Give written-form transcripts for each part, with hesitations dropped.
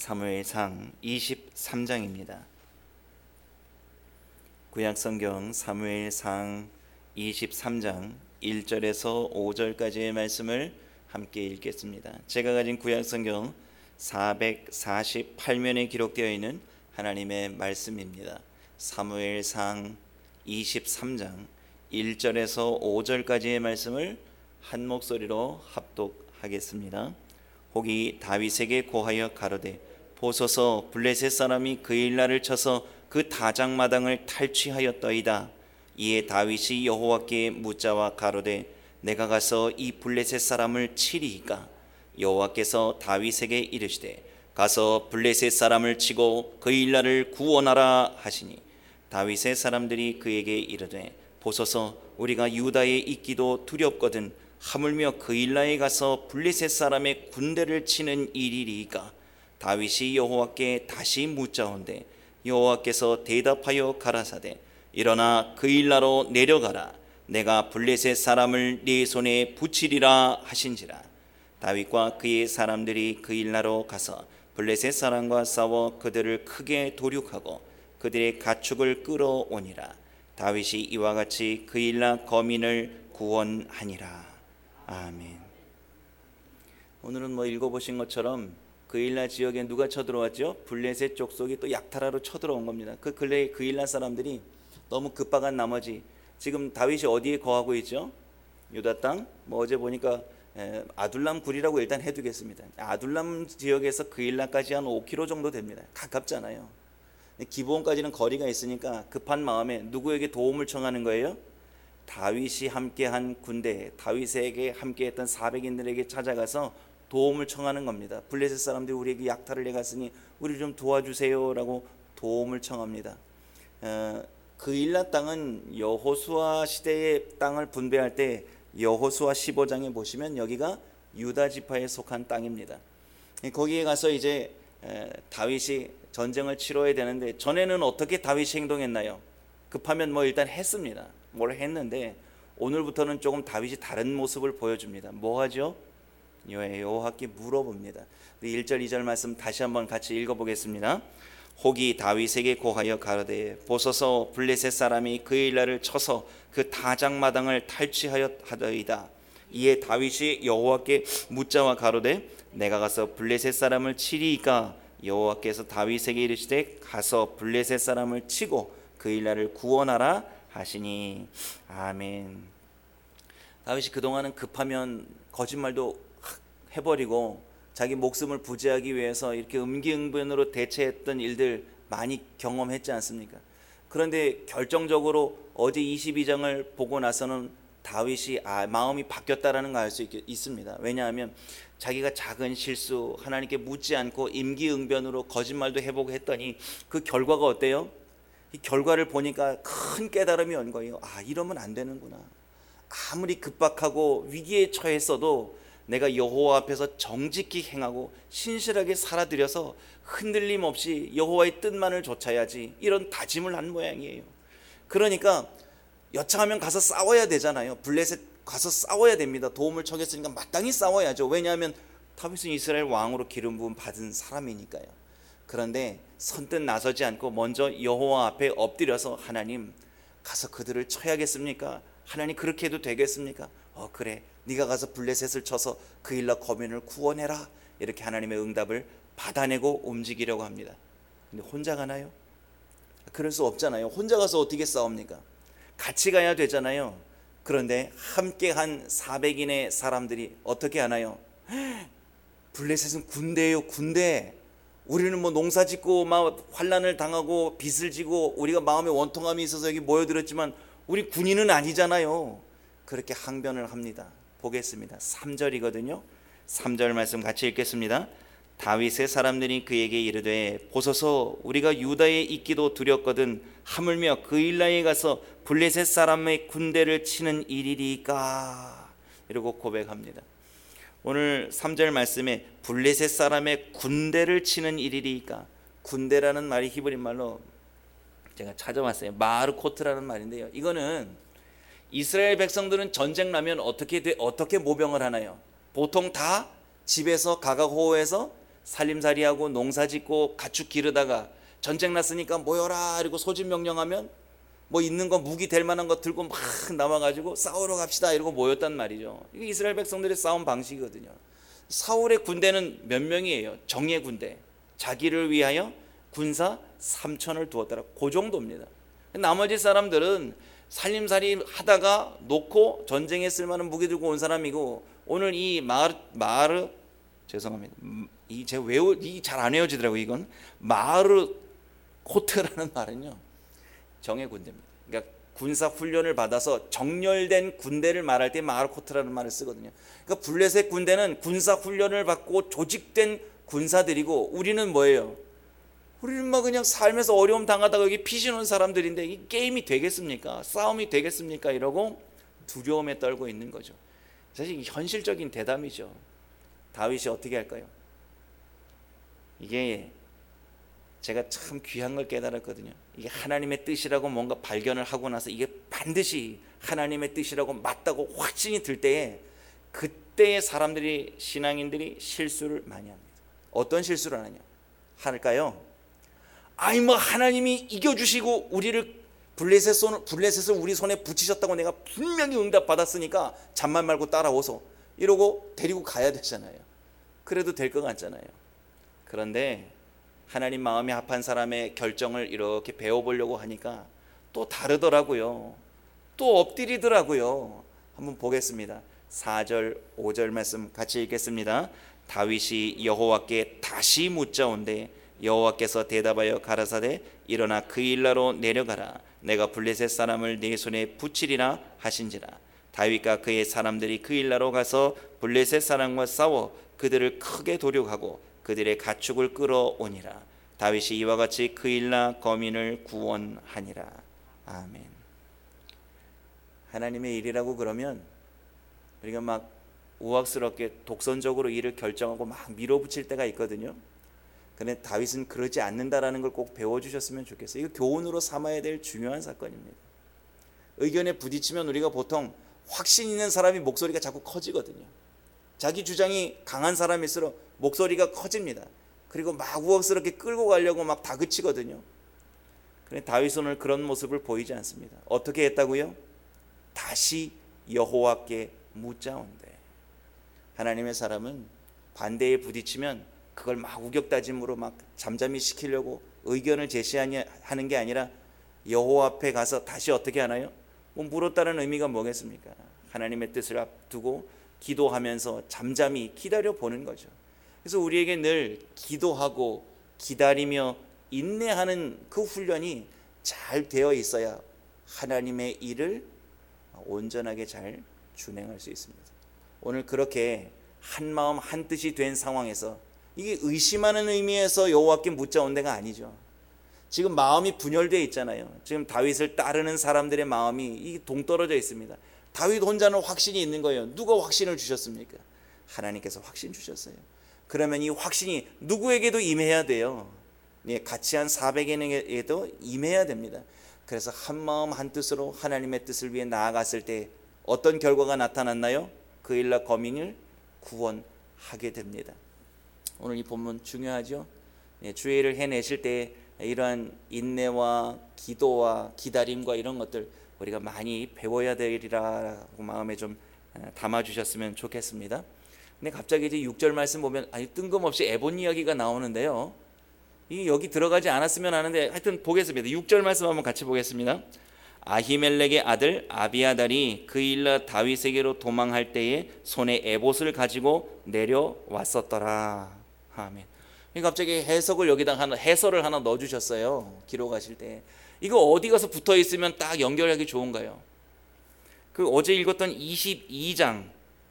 사무엘상 23장입니다. 구약성경 사무엘상 23장 1절에서 5절까지의 말씀을 함께 읽겠습니다. 제가 가진 구약성경 448면에 기록되어 있는 하나님의 말씀입니다. 사무엘상 23장 1절에서 5절까지의 말씀을 한 목소리로 합독하겠습니다. 혹이 다윗에게 고하여 가로되 보소서 블레셋 사람이 그 일날을 쳐서 그 다장마당을 탈취하였더이다. 이에 다윗이 여호와께 묻자와 가로되 내가 가서 이 블레셋 사람을 치리이까? 여호와께서 다윗에게 이르시되 가서 블레셋 사람을 치고 그 일날을 구원하라 하시니 다윗의 사람들이 그에게 이르되 보소서 우리가 유다에 있기도 두렵거든 하물며 그 일날에 가서 블레셋 사람의 군대를 치는 일이리이까? 다윗이 여호와께 다시 묻자온대 여호와께서 대답하여 가라사대 일어나 그 일나로 내려가라. 내가 블레셋 사람을 네 손에 붙이리라 하신지라. 다윗과 그의 사람들이 그 일나로 가서 블레셋 사람과 싸워 그들을 크게 도륙하고 그들의 가축을 끌어오니라. 다윗이 이와 같이 그 일나 거민을 구원하니라. 아멘. 오늘은 읽어보신 것처럼 그 일나 지역에 누가 쳐들어왔죠? 블레셋 족속이 또 약탈하러 쳐들어온 겁니다. 그 근래에 그 일나 사람들이 너무 급박한 나머지 지금 다윗이 어디에 거하고 있죠? 유다 땅? 어제 보니까 아둘람 굴이라고 일단 해두겠습니다. 아둘람 지역에서 그 일나까지 한 5km 정도 됩니다. 가깝잖아요. 기브온까지는 거리가 있으니까 급한 마음에 누구에게 도움을 청하는 거예요? 다윗이 함께한 군대, 다윗에게 함께했던 400인들에게 찾아가서 도움을 청하는 겁니다. 블레셋 사람들이 우리에게 약탈을 해갔으니 우리 좀 도와주세요라고 도움을 청합니다. 그 일라 땅은 여호수아 시대의 땅을 분배할 때 여호수아 15장에 보시면 여기가 유다 지파에 속한 땅입니다. 거기에 가서 이제 다윗이 전쟁을 치러야 되는데 전에는 어떻게 다윗이 행동했나요? 급하면 일단 했습니다. 뭘 했는데 오늘부터는 조금 다윗이 다른 모습을 보여줍니다. 뭐 하죠? 여호와께 물어봅니다. 1절 2절 말씀 다시 한번 같이 읽어보겠습니다. 혹이 다윗에게 고하여 가로되 보소서 블레셋 사람이 그 일날을 쳐서 그 다장마당을 탈취하였더이다. 이에 다윗이 여호와께 묻자와 가로되 내가 가서 블레셋 사람을 치리이까? 여호와께서 다윗에게 이르시되 가서 블레셋 사람을 치고 그 일날을 구원하라 하시니. 아멘. 다윗이 그동안은 급하면 거짓말도 해버리고 자기 목숨을 부지하기 위해서 이렇게 음기응변으로 대처했던 일들 많이 경험했지 않습니까? 그런데 결정적으로 어제 22장을 보고 나서는 다윗이 마음이 바뀌었다라는 걸 알 수 있습니다. 왜냐하면 자기가 작은 실수, 하나님께 묻지 않고 임기응변으로 거짓말도 해보고 했더니 그 결과가 어때요? 이 결과를 보니까 큰 깨달음이 온 거예요. 이러면 안 되는구나. 아무리 급박하고 위기에 처했어도 내가 여호와 앞에서 정직히 행하고 신실하게 살아들여서 흔들림 없이 여호와의 뜻만을 좇아야지, 이런 다짐을 한 모양이에요. 그러니까 여차하면 가서 싸워야 되잖아요. 블레셋 가서 싸워야 됩니다. 도움을 청했으니까 마땅히 싸워야죠. 왜냐하면 다윗은 이스라엘 왕으로 기름 부음 받은 사람이니까요. 그런데 선뜻 나서지 않고 먼저 여호와 앞에 엎드려서 하나님, 가서 그들을 쳐야겠습니까? 하나님, 그렇게 해도 되겠습니까? 그래, 네가 가서 블레셋을 쳐서 그 일라 거민을 구원해라. 이렇게 하나님의 응답을 받아내고 움직이려고 합니다. 근데 혼자 가나요? 그럴 수 없잖아요. 혼자 가서 어떻게 싸웁니까? 같이 가야 되잖아요. 그런데 함께한 400인의 사람들이 어떻게 하나요? 블레셋은 군대예요, 군대. 우리는 농사 짓고 막 환난을 당하고 빚을 지고 우리가 마음에 원통함이 있어서 여기 모여들었지만 우리 군인은 아니잖아요. 그렇게 항변을 합니다. 보겠습니다. 3절이거든요. 3절 말씀 같이 읽겠습니다. 다윗의 사람들이 그에게 이르되 보소서 우리가 유다에 있기도 두렵거든 하물며 그 일나에 가서 블레셋 사람의 군대를 치는 일이리까? 이러고 고백합니다. 오늘 3절 말씀에 블레셋 사람의 군대를 치는 일이리까? 군대라는 말이 히브리 말로 제가 찾아왔어요. 마르코트라는 말인데요. 이거는 이스라엘 백성들은 전쟁 나면 어떻게 모병을 하나요? 보통 다 집에서 가가호에서 살림살이하고 농사짓고 가축 기르다가 전쟁 났으니까 모여라 그리고 소집 명령하면 뭐 있는 거 무기 될 만한 거 들고 막 남아가지고 싸우러 갑시다 이러고 모였단 말이죠. 이게 이스라엘 백성들의 싸움 방식이거든요. 사울의 군대는 몇 명이에요? 정예 군대. 자기를 위하여 군사 3,000을 두었더라. 그 정도입니다. 나머지 사람들은 살림살이 하다가 놓고 전쟁에 쓸만한 무기 들고 온 사람이고, 오늘 이 마르 죄송합니다. 이 잘 안 외워지더라고요. 이건 마르 코트라는 말은요, 정예 군대입니다. 그러니까 군사 훈련을 받아서 정렬된 군대를 말할 때 마르 코트라는 말을 쓰거든요. 그러니까 블레셋 군대는 군사 훈련을 받고 조직된 군사들이고, 우리는 뭐예요? 우리는 막 그냥 삶에서 어려움 당하다가 여기 피신 온 사람들인데 이 게임이 되겠습니까? 싸움이 되겠습니까? 이러고 두려움에 떨고 있는 거죠. 사실 현실적인 대담이죠. 다윗이 어떻게 할까요? 이게 제가 참 귀한 걸 깨달았거든요. 이게 하나님의 뜻이라고 뭔가 발견을 하고 나서 이게 반드시 하나님의 뜻이라고 맞다고 확신이 들 때에, 그때의 사람들이, 신앙인들이 실수를 많이 합니다. 어떤 실수를 할까요? 아니 뭐 하나님이 이겨주시고 우리를 블레셋을 우리 손에 붙이셨다고 내가 분명히 응답 받았으니까 잠만 말고 따라오소 이러고 데리고 가야 되잖아요. 그래도 될 것 같잖아요. 그런데 하나님 마음이 합한 사람의 결정을 이렇게 배워보려고 하니까 또 다르더라고요. 또 엎드리더라고요. 한번 보겠습니다. 4절 5절 말씀 같이 읽겠습니다. 다윗이 여호와께 다시 묻자온대 여호와께서 대답하여 가라사대 일어나 그 일나로 내려가라. 내가 블레셋 사람을 네 손에 붙이리라 하신지라. 다윗과 그의 사람들이 그 일나로 가서 블레셋 사람과 싸워 그들을 크게 도륙하고 그들의 가축을 끌어오니라. 다윗이 이와 같이 그 일나 거민을 구원하니라. 아멘. 하나님의 일이라고 그러면 우리가 막 우악스럽게 독선적으로 일을 결정하고 막 밀어붙일 때가 있거든요. 그런데 다윗은 그러지 않는다라는 걸 꼭 배워주셨으면 좋겠어요. 이거 교훈으로 삼아야 될 중요한 사건입니다. 의견에 부딪히면 우리가 보통 확신 있는 사람이 목소리가 자꾸 커지거든요. 자기 주장이 강한 사람일수록 목소리가 커집니다. 그리고 막 우악스럽게 끌고 가려고 막 다그치거든요. 그런데 다윗은 오늘 그런 모습을 보이지 않습니다. 어떻게 했다고요? 다시 여호와께 묻자온대. 하나님의 사람은 반대에 부딪히면 그걸 막 우격다짐으로 막 잠잠히 시키려고 의견을 제시하는 게 아니라 여호와 앞에 가서 다시 어떻게 하나요? 뭐 물었다는 의미가 뭐겠습니까? 하나님의 뜻을 앞두고 기도하면서 잠잠히 기다려 보는 거죠. 그래서 우리에게 늘 기도하고 기다리며 인내하는 그 훈련이 잘 되어 있어야 하나님의 일을 온전하게 잘 준행할 수 있습니다. 오늘 그렇게 한 마음 한 뜻이 된 상황에서, 이게 의심하는 의미에서 여호와께 묻자온 데가 아니죠. 지금 마음이 분열되어 있잖아요. 지금 다윗을 따르는 사람들의 마음이 동떨어져 있습니다. 다윗 혼자는 확신이 있는 거예요. 누가 확신을 주셨습니까? 하나님께서 확신 주셨어요. 그러면 이 확신이 누구에게도 임해야 돼요. 같이 한 400인에게도 임해야 됩니다. 그래서 한 마음 한 뜻으로 하나님의 뜻을 위해 나아갔을 때 어떤 결과가 나타났나요? 그 일날 거민을 구원하게 됩니다. 오늘 이 본문 중요하죠. 주의를 해내실 때 이러한 인내와 기도와 기다림과 이런 것들 우리가 많이 배워야 되리라고 마음에 좀 담아주셨으면 좋겠습니다. 근데 갑자기 이제 6절 말씀 보면 뜬금없이 에본 이야기가 나오는데요. 이 여기 들어가지 않았으면 하는데 하여튼 보겠습니다. 6절 말씀 한번 같이 보겠습니다. 아히멜렉의 아들 아비아달이 그 일날 다윗에게로 도망할 때에 손에 에봇을 가지고 내려왔었더라. 아멘. 갑자기 해석을 여기다 해설을 하나 넣어주셨어요. 기록하실 때 이거 어디 가서 붙어 있으면 딱 연결하기 좋은가요? 그 어제 읽었던 22장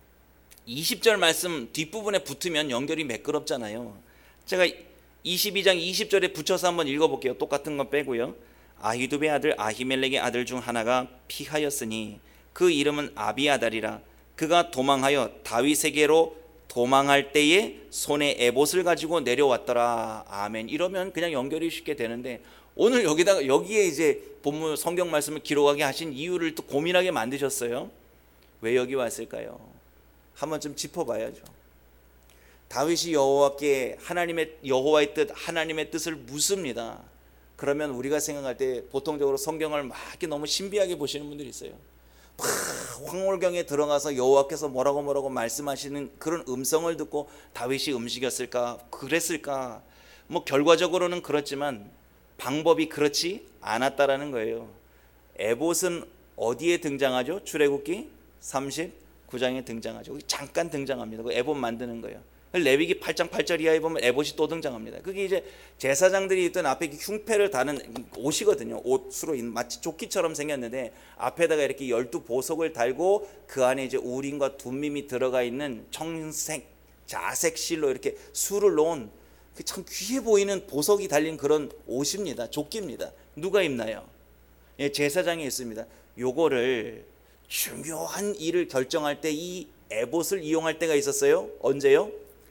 20절 말씀 뒷부분에 붙으면 연결이 매끄럽잖아요. 제가 22장 20절에 붙여서 한번 읽어볼게요. 똑같은 건 빼고요. 아히두베 아들 아히멜렉의 아들 중 하나가 피하였으니 그 이름은 아비아달이라. 그가 도망하여 다윗에게로 도망할 때에 손에 에봇을 가지고 내려왔더라. 아멘. 이러면 그냥 연결이 쉽게 되는데 오늘 여기에 이제 본문 성경 말씀을 기록하게 하신 이유를 또 고민하게 만드셨어요. 왜 여기 왔을까요? 한번 좀 짚어봐야죠. 다윗이 여호와께 하나님의 여호와의 뜻, 하나님의 뜻을 묻습니다. 그러면 우리가 생각할 때 보통적으로 성경을 막 이렇게 너무 신비하게 보시는 분들이 있어요. 막 황홀경에 들어가서 여호와께서 뭐라고 말씀하시는 그런 음성을 듣고 다윗이 움직였을까, 그랬을까? 뭐 결과적으로는 그렇지만 방법이 그렇지 않았다라는 거예요. 에봇은 어디에 등장하죠? 출애굽기 39장에 등장하죠. 잠깐 등장합니다. 그 에봇 만드는 거예요. 레위기 8장 8절 이하에 보면 에봇이 또 등장합니다. 그게 이제 제사장들이 있던 앞에 흉패를 다는 옷이거든요. 옷으로 마치 조끼처럼 생겼는데 앞에다가 이렇게 12보석을 달고 그 안에 이제 우림과 둠밈이 들어가 있는 청색 자색 실로 이렇게 술을 놓은 참 귀해 보이는 보석이 달린 그런 옷입니다. 조끼입니다. 누가 입나요? 예, 제사장이 있습니다. 요거를 중요한 일을 결정할 때 이 에봇을 이용할 때가 있었어요. 언제요?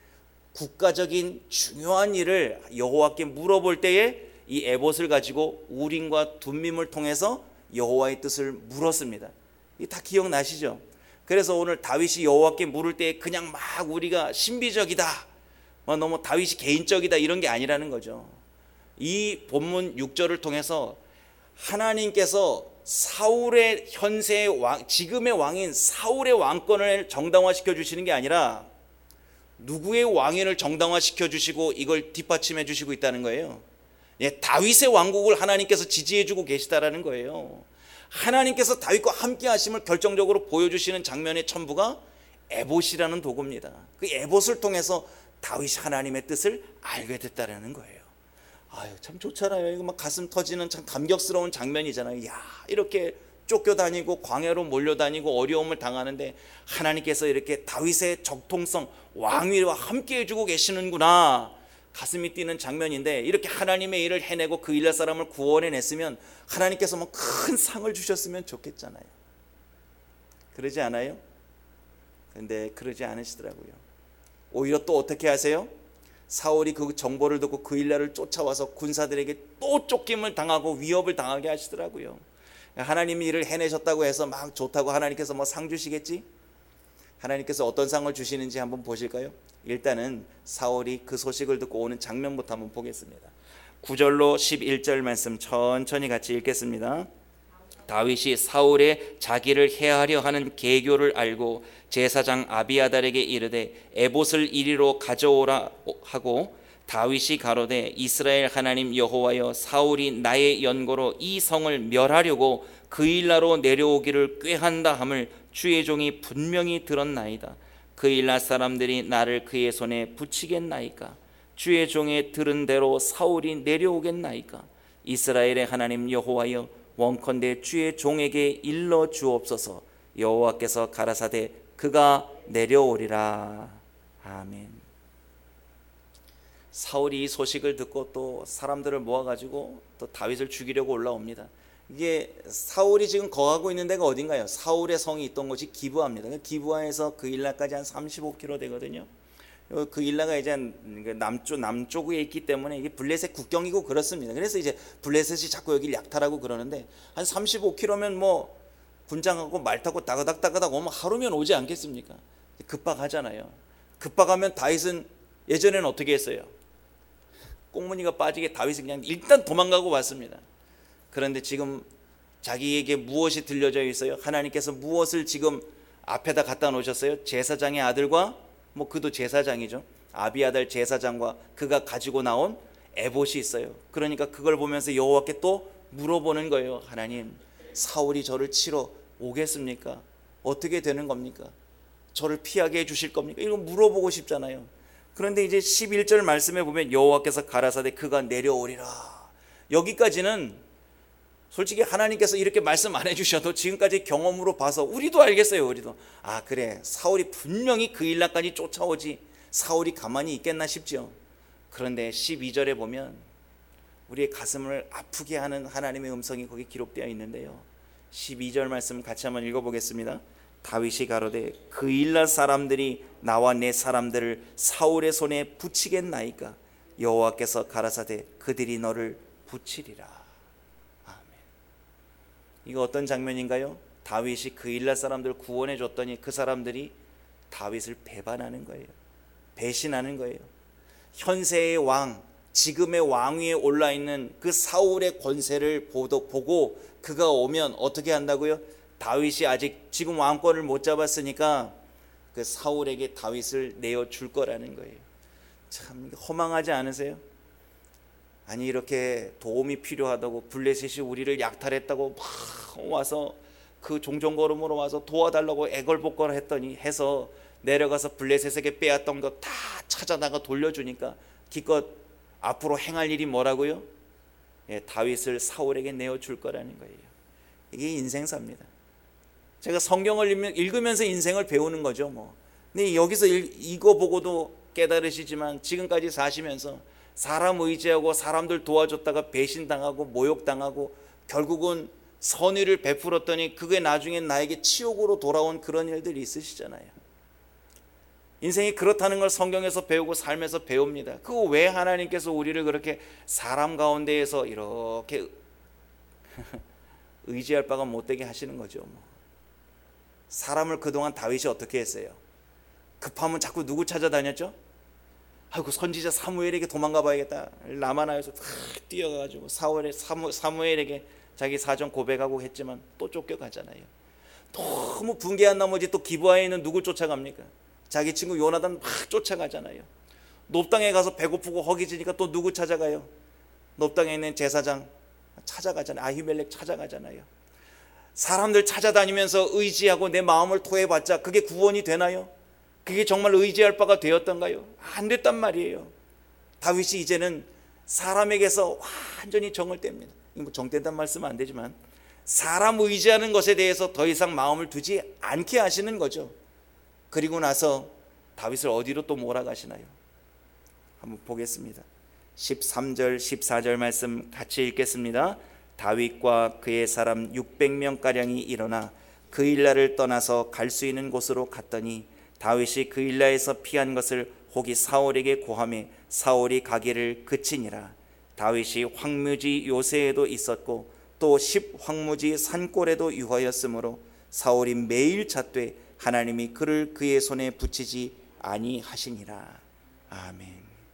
국가적인 중요한 일을 여호와께 물어볼 때에 이 에봇을 가지고 우림과 둠밈을 통해서 여호와의 뜻을 물었습니다. 이 다 기억나시죠? 그래서 오늘 다윗이 여호와께 물을 때 그냥 막 우리가 신비적이다, 너무 다윗이 개인적이다 이런 게 아니라는 거죠. 이 본문 6절을 통해서 하나님께서 사울의 현세의 왕, 지금의 왕인 사울의 왕권을 정당화시켜 주시는 게 아니라 누구의 왕위를 정당화시켜 주시고 이걸 뒷받침해 주시고 있다는 거예요. 예, 다윗의 왕국을 하나님께서 지지해 주고 계시다라는 거예요. 하나님께서 다윗과 함께 하심을 결정적으로 보여주시는 장면의 첨부가 에봇이라는 도구입니다. 그 에봇을 통해서 다윗이 하나님의 뜻을 알게 됐다라는 거예요. 아유, 참 좋잖아요. 이거 막 가슴 터지는 참 감격스러운 장면이잖아요. 야, 이렇게 쫓겨다니고 광야로 몰려다니고 어려움을 당하는데 하나님께서 이렇게 다윗의 적통성, 왕위와 함께 해주고 계시는구나, 가슴이 뛰는 장면인데, 이렇게 하나님의 일을 해내고 그 일할 사람을 구원해냈으면 하나님께서 뭐 큰 상을 주셨으면 좋겠잖아요. 그러지 않아요? 근데 그러지 않으시더라고요. 오히려 또 어떻게 하세요? 사울이 그 정보를 듣고 그 일날을 쫓아와서 군사들에게 또 쫓김을 당하고 위협을 당하게 하시더라고요. 하나님이 일을 해내셨다고 해서 막 좋다고 하나님께서 뭐 상 주시겠지? 하나님께서 어떤 상을 주시는지 한번 보실까요? 일단은 사울이 그 소식을 듣고 오는 장면부터 한번 보겠습니다. 9절로 11절 말씀 천천히 같이 읽겠습니다. 다윗이 사울의 자기를 해하려 하는 계교를 알고 제사장 아비아달에게 이르되 에봇을 이리로 가져오라 하고, 다윗이 가로되 이스라엘 하나님 여호와여, 사울이 나의 연고로 이 성을 멸하려고 그 일나로 내려오기를 꾀한다 함을 주의 종이 분명히 들었나이다. 그 일날 사람들이 나를 그의 손에 붙이겠나이까? 주의 종의 들은 대로 사울이 내려오겠나이까? 이스라엘의 하나님 여호와여, 원컨대 주의 종에게 일러 주옵소서. 여호와께서 가라사대 그가 내려오리라. 아멘. 사울이 이 소식을 듣고 또 사람들을 모아가지고 또 다윗을 죽이려고 올라옵니다. 이게 사울이 지금 거하고 있는 데가 어딘가요? 사울의 성이 있던 곳이 기브아입니다. 기브아에서 그 일라까지 한 35km 되거든요. 그 일라가 이제 남쪽에 있기 때문에 이게 블레셋 국경이고 그렇습니다. 그래서 이제 블레셋이 자꾸 여기를 약탈하고 그러는데, 한 35km면 뭐 군장하고 말 타고 따그닥 오면 하루면 오지 않겠습니까? 급박하잖아요. 급박하면 다윗은 예전에는 어떻게 했어요? 꽁무니가 빠지게 다윗은 그냥 일단 도망가고 왔습니다. 그런데 지금 자기에게 무엇이 들려져 있어요? 하나님께서 무엇을 지금 앞에다 갖다 놓으셨어요? 제사장의 아들과, 뭐 그도 제사장이죠, 아비아달 제사장과 그가 가지고 나온 에봇이 있어요. 그러니까 그걸 보면서 여호와께 또 물어보는 거예요. 하나님, 사울이 저를 치러 오겠습니까? 어떻게 되는 겁니까? 저를 피하게 해주실 겁니까? 이거 물어보고 싶잖아요. 그런데 이제 11절 말씀에 보면 여호와께서 가라사대 그가 내려오리라. 여기까지는 솔직히 하나님께서 이렇게 말씀 안 해주셔도 지금까지 경험으로 봐서 우리도 알겠어요. 우리도 아, 그래, 사울이 분명히 그 일날까지 쫓아오지, 사울이 가만히 있겠나 싶죠. 그런데 12절에 보면 우리의 가슴을 아프게 하는 하나님의 음성이 거기 기록되어 있는데요. 12절 말씀 같이 한번 읽어보겠습니다. 다윗이 가로되 그 일날 사람들이 나와 내 사람들을 사울의 손에 붙이겠나이까? 여호와께서 가라사대 그들이 너를 붙이리라. 아멘. 이거 어떤 장면인가요? 다윗이 그 일날 사람들을 구원해 줬더니 그 사람들이 다윗을 배반하는 거예요. 배신하는 거예요. 현세의 왕, 지금의 왕위에 올라있는 그 사울의 권세를 보고 그가 오면 어떻게 한다고요? 다윗이 아직 지금 왕권을 못 잡았으니까 그 사울에게 다윗을 내어줄 거라는 거예요. 참 허망하지 않으세요? 아니 이렇게 도움이 필요하다고 블레셋이 우리를 약탈했다고 막 와서 그 종종걸음으로 와서 도와달라고 애걸복걸 했더니 해서 내려가서 블레셋에게 빼앗던 거 다 찾아다가 돌려주니까 기껏 앞으로 행할 일이 뭐라고요? 다윗을 사울에게 내어줄 거라는 거예요. 이게 인생사입니다. 제가 성경을 읽으면서 인생을 배우는 거죠 뭐. 근데 여기서 이거 보고도 깨달으시지만 지금까지 사시면서 사람 의지하고 사람들 도와줬다가 배신당하고 모욕당하고 결국은 선의를 베풀었더니 그게 나중에 나에게 치욕으로 돌아온 그런 일들이 있으시잖아요. 인생이 그렇다는 걸 성경에서 배우고 삶에서 배웁니다. 그거 왜 하나님께서 우리를 그렇게 사람 가운데에서 이렇게 의지할 바가 못되게 하시는 거죠 뭐. 사람을 그동안 다윗이 어떻게 했어요? 급하면 자꾸 누구 찾아다녔죠? 아이고 선지자 사무엘에게 도망가 봐야겠다. 라마나에서 뛰어가가지고 사무엘에게 자기 사정 고백하고 했지만 또 쫓겨가잖아요. 너무 분개한 나머지 또 기브아에 있는 누굴 쫓아갑니까? 자기 친구 요나단 막 쫓아가잖아요. 높당에 가서 배고프고 허기지니까 또 누구 찾아가요? 높당에 있는 제사장 찾아가잖아요. 아히멜렉 찾아가잖아요. 사람들 찾아다니면서 의지하고 내 마음을 토해봤자 그게 구원이 되나요? 그게 정말 의지할 바가 되었던가요? 안 됐단 말이에요. 다윗이 이제는 사람에게서 완전히 정을 뗍니다. 뭐 정된다는 말씀은 안 되지만 사람 의지하는 것에 대해서 더 이상 마음을 두지 않게 하시는 거죠. 그리고 나서 다윗을 어디로 또 몰아가시나요? 한번 보겠습니다. 13절 14절 말씀 같이 읽겠습니다. 다윗과 그의 사람 600명가량이 일어나 그일라를 떠나서 갈 수 있는 곳으로 갔더니 다윗이 그일라에서 피한 것을 혹이 사울에게 고하매 사울이 가기를 그치니라. 다윗이 황무지 요새에도 있었고 또 10황무지 산골에도 유하였으므로 사울이 매일 찾되 하나님이 그를 그의 손에 붙이지 아니하시니라. 아멘.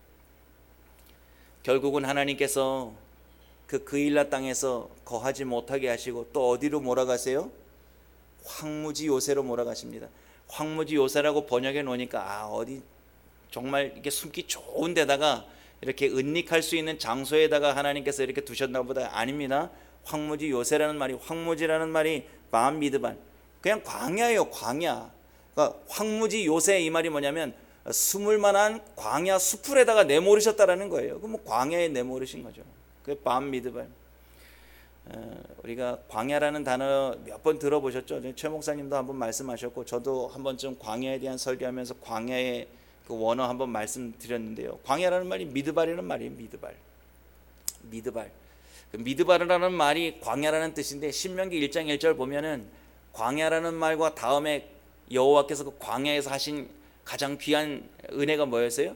결국은 하나님께서 그 그일라 땅에서 거하지 못하게 하시고 또 어디로 몰아가세요? 황무지 요새로 몰아가십니다. 황무지 요새라고 번역해 놓으니까 어디 정말 이렇게 숨기 좋은 데다가 이렇게 은닉할 수 있는 장소에다가 하나님께서 이렇게 두셨나 보다. 아닙니다. 황무지 요새라는 말이, 황무지라는 말이 바암미드반, 그냥 광야예요. 광야. 그러니까 황무지 요새 이 말이 뭐냐면 숨을 만한 광야 수풀에다가 내모르셨다라는 거예요. 그럼 뭐 광야에 내모르신 거죠. 그게 바암미드반. 우리가 광야라는 단어 몇 번 들어보셨죠? 최 목사님도 한번 말씀하셨고 저도 한 번쯤 광야에 대한 설교하면서 광야의 그 원어 한번 말씀드렸는데요. 광야라는 말이 미드발이라는 말이에요. 미드발. 미드발이라는 말이 광야라는 뜻인데 신명기 1장 1절 보면은 광야라는 말과 다음에 여호와께서 그 광야에서 하신 가장 귀한 은혜가 뭐였어요?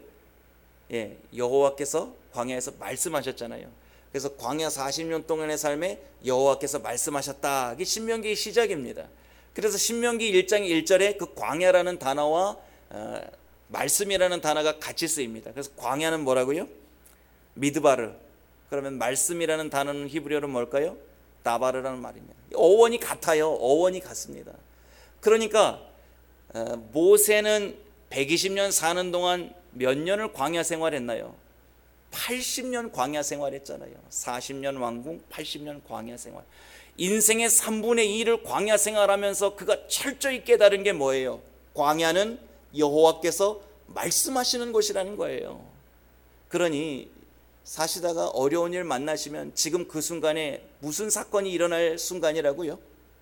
여호와께서 광야에서 말씀하셨잖아요. 그래서 광야 40년 동안의 삶에 여호와께서 말씀하셨다. 이게 신명기의 시작입니다. 그래서 신명기 1장 1절에 그 광야라는 단어와 말씀이라는 단어가 같이 쓰입니다. 그래서 광야는 뭐라고요? 미드바르. 그러면 말씀이라는 단어는 히브리어로 뭘까요? 다바르라는 말입니다. 어원이 같아요. 어원이 같습니다. 그러니까 모세는 120년 사는 동안 몇 년을 광야 생활했나요? 80년 광야 생활했잖아요. 40년 왕궁, 80년 광야 생활. 인생의 3분의 2를 광야 생활하면서 그가 철저히 깨달은 게 뭐예요? 광야는 여호와께서 말씀하시는 곳이라는 거예요. 그러니 사시다가 어려운 일 만나시면 지금 그 순간에 무슨 사건이 일어날 순간이라고요?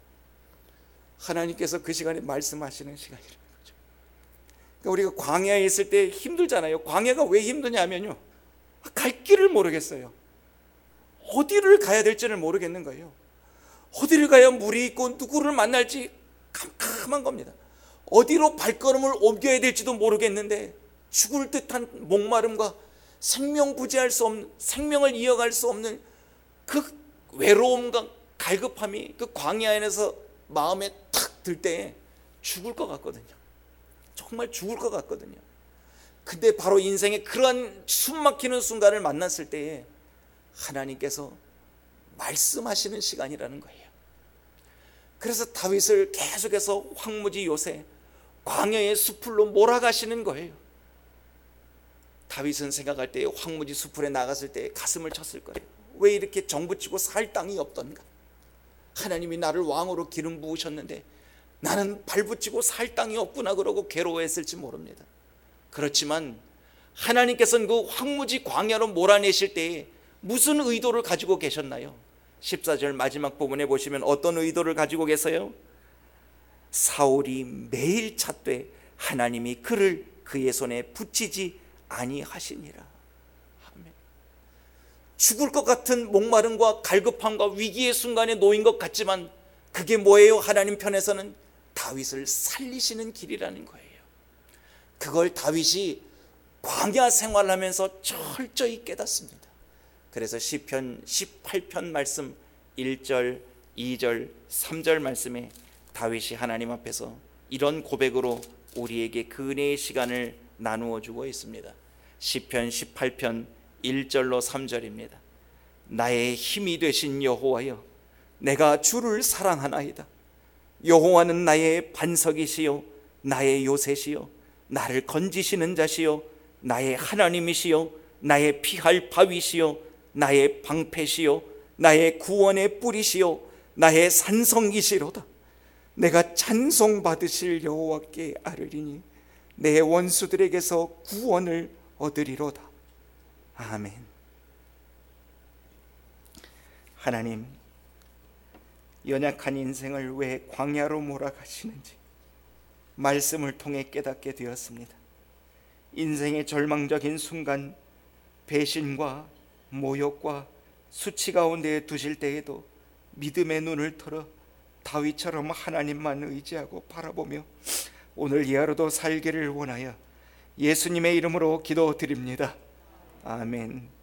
하나님께서 그 시간에 말씀하시는 시간이라는 거죠. 그러니까 우리가 광야에 있을 때 힘들잖아요. 광야가 왜 힘드냐면요, 갈 길을 모르겠어요. 어디를 가야 될지를 모르겠는 거예요. 어디를 가야 물이 있고 누구를 만날지 캄캄한 겁니다. 어디로 발걸음을 옮겨야 될지도 모르겠는데 죽을 듯한 목마름과 생명부지할 수 없는, 생명을 이어갈 수 없는 그 외로움과 갈급함이 그 광야에서 마음에 탁 들 때 죽을 것 같거든요. 정말 죽을 것 같거든요. 근데 바로 인생의 그러한 숨막히는 순간을 만났을 때에 하나님께서 말씀하시는 시간이라는 거예요. 그래서 다윗을 계속해서 황무지 요새 광야의 숲으로 몰아가시는 거예요. 다윗은 생각할 때 황무지 숲에 나갔을 때 가슴을 쳤을 거예요. 왜 이렇게 정붙이고 살 땅이 없던가? 하나님이 나를 왕으로 기름 부으셨는데 나는 발붙이고 살 땅이 없구나 그러고 괴로워했을지 모릅니다. 그렇지만 하나님께서는 그 황무지 광야로 몰아내실 때에 무슨 의도를 가지고 계셨나요? 14절 마지막 부분에 보시면 어떤 의도를 가지고 계세요? 사울이 매일 찾되 하나님이 그를 그의 손에 붙이지 아니하시니라. 아멘. 죽을 것 같은 목마름과 갈급함과 위기의 순간에 놓인 것 같지만 그게 뭐예요? 하나님 편에서는 다윗을 살리시는 길이라는 거예요. 그걸 다윗이 광야 생활하면서 철저히 깨닫습니다. 그래서 시편 18편 말씀 1절, 2절, 3절 말씀에 다윗이 하나님 앞에서 이런 고백으로 우리에게 그 은혜의 시간을 나누어 주고 있습니다. 시편 18편 1절로 3절입니다. 나의 힘이 되신 여호와여, 내가 주를 사랑하나이다. 여호와는 나의 반석이시요 나의 요새시요 나를 건지시는 자시요 나의 하나님이시요 나의 피할 바위시요 나의 방패시요 나의 구원의 뿌리시요 나의 산성이시로다. 내가 찬송받으실 여호와께 아뢰리니 내 원수들에게서 구원을 얻으리로다. 아멘. 하나님, 연약한 인생을 왜 광야로 몰아가시는지 말씀을 통해 깨닫게 되었습니다. 인생의 절망적인 순간 배신과 모욕과 수치 가운데 두실 때에도 믿음의 눈을 털어 다윗처럼 하나님만 의지하고 바라보며 오늘 이 하루도 살기를 원하여 예수님의 이름으로 기도드립니다. 아멘.